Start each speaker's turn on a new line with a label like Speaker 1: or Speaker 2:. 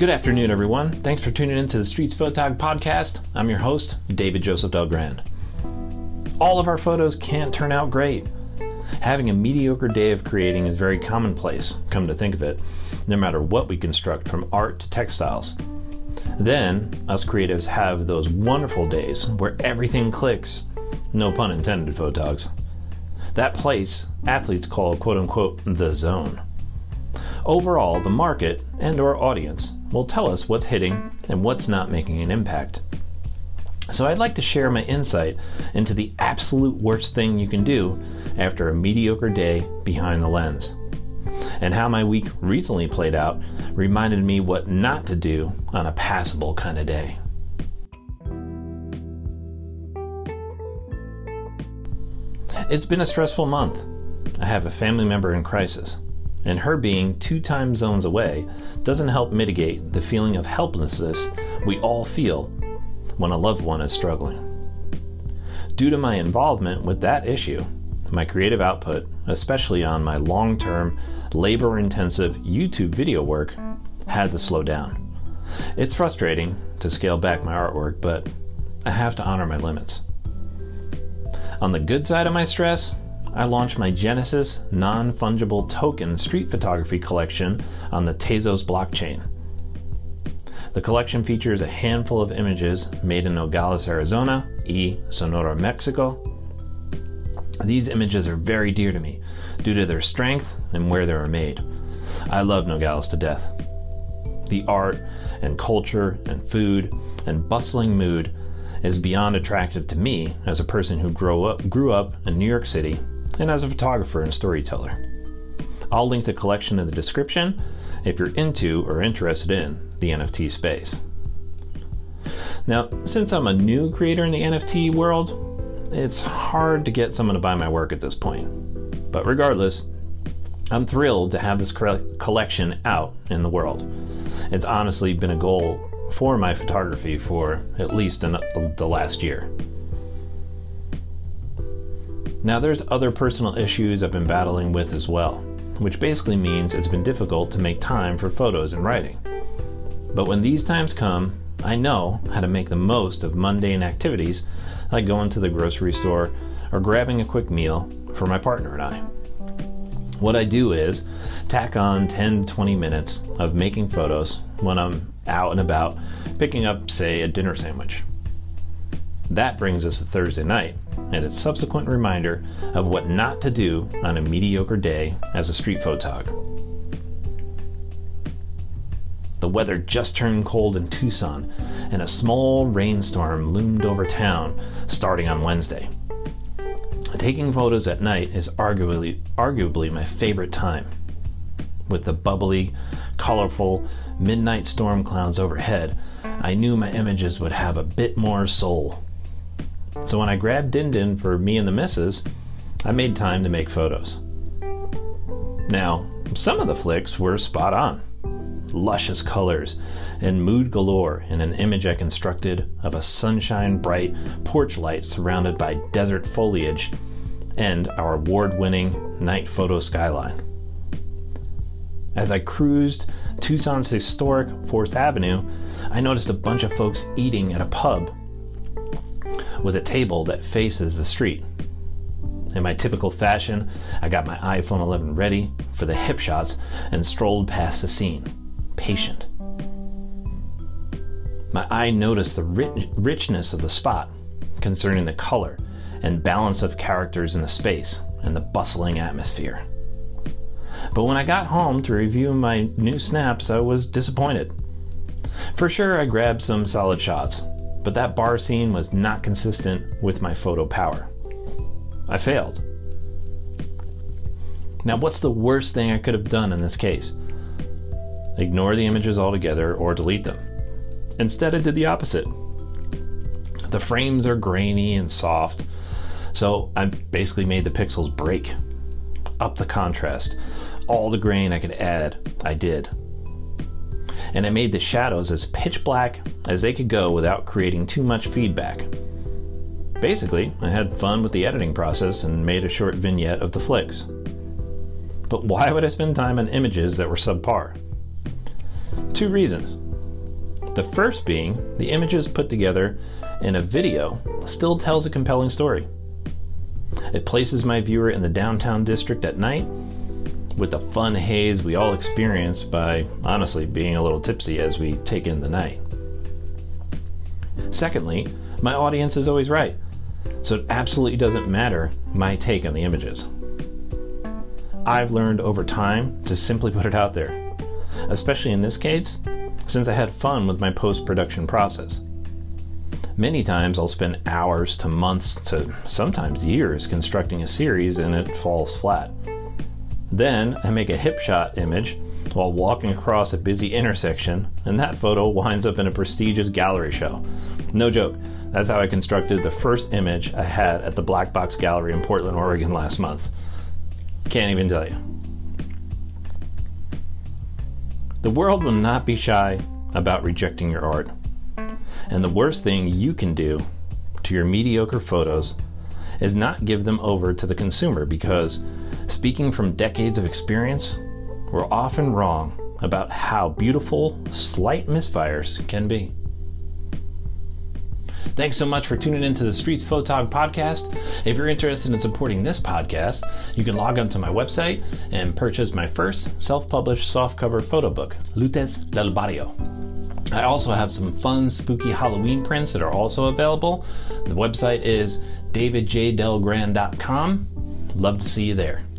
Speaker 1: Good afternoon, everyone. Thanks for tuning in to the Streets Photog podcast. I'm your host, David Joseph Delgrand. All of our photos can't turn out great. Having a mediocre day of creating is very commonplace, come to think of it, no matter what we construct from art to textiles. Then, us creatives have those wonderful days where everything clicks. No pun intended, photogs. That place, athletes call quote-unquote the zone. Overall, the market and our audience will tell us what's hitting and what's not making an impact. So I'd like to share my insight into the absolute worst thing you can do after a mediocre day behind the lens, and how my week recently played out reminded me what not to do on a passable kind of day. It's been a stressful month. I have a family member in crisis, and her being 2 time zones away doesn't help mitigate the feeling of helplessness we all feel when a loved one is struggling. Due to my involvement with that issue, my creative output, especially on my long-term, labor-intensive YouTube video work, had to slow down. It's frustrating to scale back my artwork, but I have to honor my limits. On the good side of my stress, I launched my Genesis non-fungible token street photography collection on the Tezos blockchain. The collection features a handful of images made in Nogales, Arizona, y Sonora, Mexico. These images are very dear to me due to their strength and where they were made. I love Nogales to death. The art and culture and food and bustling mood is beyond attractive to me as a person who grew up in New York City and as a photographer and storyteller. I'll link the collection in the description if you're into or interested in the NFT space. Now, since I'm a new creator in the NFT world, it's hard to get someone to buy my work at this point. But regardless, I'm thrilled to have this collection out in the world. It's honestly been a goal for my photography for at least the last year. Now, there's other personal issues I've been battling with as well, which basically means it's been difficult to make time for photos and writing. But when these times come, I know how to make the most of mundane activities like going to the grocery store or grabbing a quick meal for my partner and I. What I do is tack on 10 to 20 minutes of making photos when I'm out and about picking up, say, a dinner sandwich. That brings us to Thursday night and its subsequent reminder of what not to do on a mediocre day as a street photog. The weather just turned cold in Tucson and a small rainstorm loomed over town starting on Wednesday. Taking photos at night is arguably my favorite time. With the bubbly, colorful midnight storm clouds overhead, I knew my images would have a bit more soul. So when I grabbed Din Din for me and the missus, I made time to make photos. Now, some of the flicks were spot on. Luscious colors and mood galore in an image I constructed of a sunshine-bright porch light surrounded by desert foliage and our award-winning night photo skyline. As I cruised Tucson's historic 4th Avenue, I noticed a bunch of folks eating at a pub with a table that faces the street. In my typical fashion, I got my iPhone 11 ready for the hip shots and strolled past the scene, patient. My eye noticed the richness of the spot concerning the color and balance of characters in the space and the bustling atmosphere. But when I got home to review my new snaps, I was disappointed. For sure, I grabbed some solid shots, but that bar scene was not consistent with my photo power. I failed. Now, what's the worst thing I could have done in this case? Ignore the images altogether or delete them. Instead, I did the opposite. The frames are grainy and soft, so I basically made the pixels break. Up the contrast. All the grain I could add, I did. And I made the shadows as pitch black as they could go without creating too much feedback. Basically, I had fun with the editing process and made a short vignette of the flicks. But why would I spend time on images that were subpar? 2 reasons. The first being the images put together in a video still tells a compelling story. It places my viewer in the downtown district at night with the fun haze we all experience by honestly being a little tipsy as we take in the night. Secondly, my audience is always right, so it absolutely doesn't matter my take on the images. I've learned over time to simply put it out there, especially in this case, since I had fun with my post-production process. Many times I'll spend hours to months to sometimes years constructing a series and it falls flat. Then I make a hip shot image while walking across a busy intersection, and that photo winds up in a prestigious gallery show. No joke, that's how I constructed the first image I had at the Black Box Gallery in Portland, Oregon last month. Can't even tell you. The world will not be shy about rejecting your art. And the worst thing you can do to your mediocre photos is not give them over to the consumer, because, speaking from decades of experience, we're often wrong about how beautiful slight misfires can be. Thanks so much for tuning into the Streets Photog podcast. If you're interested in supporting this podcast, you can log on to my website and purchase my first self-published softcover photo book, Luces del Barrio. I also have some fun, spooky Halloween prints that are also available. The website is davidjdelgrand.com. Love to see you there.